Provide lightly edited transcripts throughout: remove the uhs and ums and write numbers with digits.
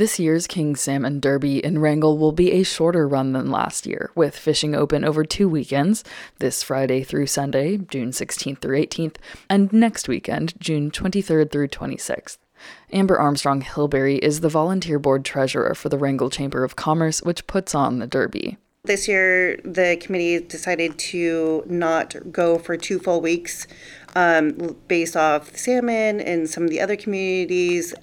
This year's King Salmon Derby in Wrangell will be a shorter run than last year, with fishing open over 2 weekends, this Friday through Sunday, June 16th through 18th, and next weekend, June 23rd through 26th. Amber Armstrong Hilberry is the volunteer board treasurer for the Wrangell Chamber of Commerce, which puts on the Derby. This year, the committee decided to not go for 2 full weeks based off salmon and some of the other communities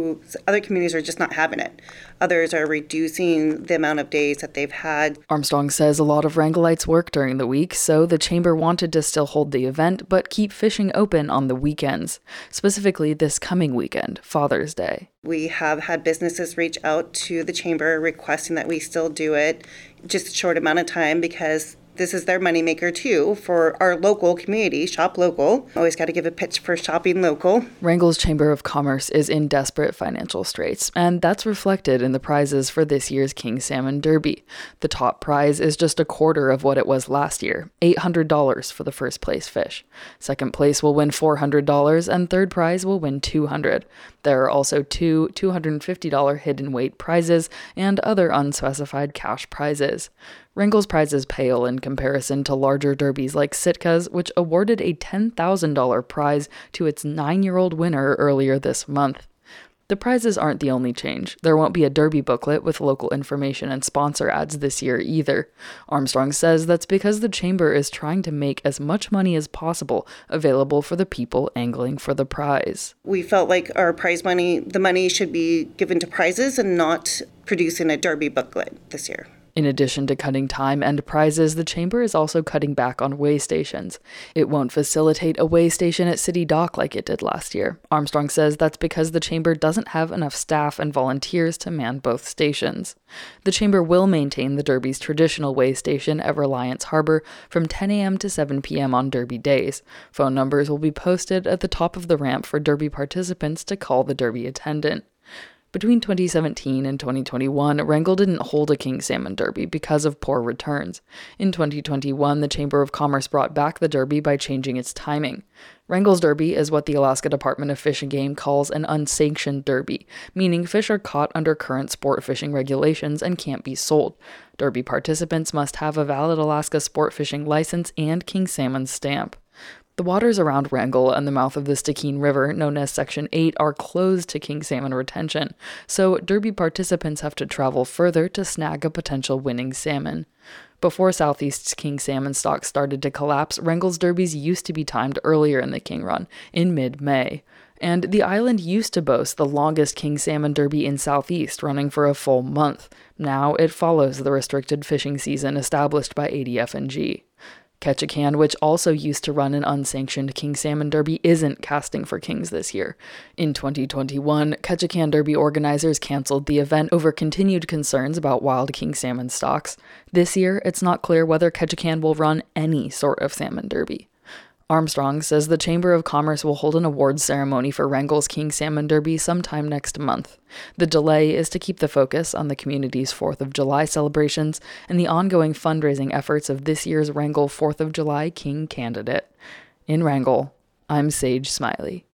are just not having it. Others are reducing the amount of days that they've had. Armstrong says a lot of Wrangellites work during the week, so the chamber wanted to still hold the event but keep fishing open on the weekends, specifically this coming weekend, Father's Day. We have had businesses reach out to the chamber requesting that we still do it just a short amount of time because this is their moneymaker too for our local community. Shop local. Always got to give a pitch for shopping local. Wrangell's Chamber of Commerce is in desperate financial straits, and that's reflected in the prizes for this year's King Salmon Derby. The top prize is just a quarter of what it was last year, $800 for the first place fish. Second place will win $400, and third prize will win $200. There are also 2 $250 hidden weight prizes and other unspecified cash prizes. Wrangell's prizes pale in comparison to larger derbies like Sitka's, which awarded a $10,000 prize to its 9-year-old winner earlier this month. The prizes aren't the only change. There won't be a derby booklet with local information and sponsor ads this year either. Armstrong says that's because the chamber is trying to make as much money as possible available for the people angling for the prize. We felt like our prize money, the money should be given to prizes and not producing a derby booklet this year. In addition to cutting time and prizes, the chamber is also cutting back on weigh stations. It won't facilitate a weigh station at City Dock like it did last year. Armstrong says that's because the chamber doesn't have enough staff and volunteers to man both stations. The chamber will maintain the Derby's traditional weigh station at Reliance Harbor from 10 a.m. to 7 p.m. on Derby days. Phone numbers will be posted at the top of the ramp for Derby participants to call the Derby attendant. Between 2017 and 2021, Wrangell didn't hold a King Salmon Derby because of poor returns. In 2021, the Chamber of Commerce brought back the Derby by changing its timing. Wrangell's Derby is what the Alaska Department of Fish and Game calls an unsanctioned derby, meaning fish are caught under current sport fishing regulations and can't be sold. Derby participants must have a valid Alaska sport fishing license and King Salmon stamp. The waters around Wrangell and the mouth of the Stikine River, known as Section 8, are closed to king salmon retention, so Derby participants have to travel further to snag a potential winning salmon. Before Southeast's king salmon stock started to collapse, Wrangell's derbies used to be timed earlier in the king run, in mid-May. And the island used to boast the longest king salmon derby in Southeast, running for a full month. Now it follows the restricted fishing season established by ADF&G. Ketchikan, which also used to run an unsanctioned King Salmon Derby, isn't casting for kings this year. In 2021, Ketchikan Derby organizers canceled the event over continued concerns about wild king salmon stocks. This year, it's not clear whether Ketchikan will run any sort of salmon derby. Armstrong says the Chamber of Commerce will hold an awards ceremony for Wrangell's King Salmon Derby sometime next month. The delay is to keep the focus on the community's 4th of July celebrations and the ongoing fundraising efforts of this year's Wrangell 4th of July King candidate. In Wrangell, I'm Sage Smiley.